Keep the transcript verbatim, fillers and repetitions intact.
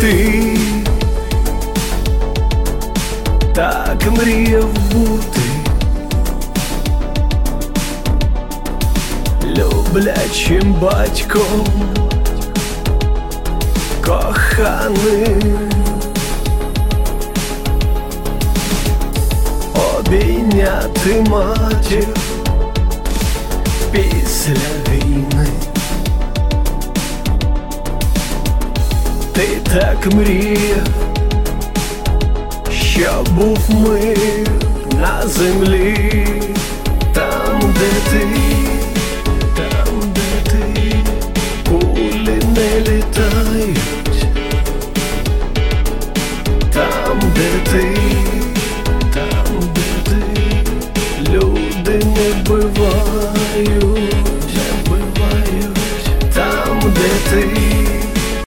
ти так мріяв бути люблячим батьком, коханим, обійняти матір після війни. Ти так мріяв, щоб був мир на землі.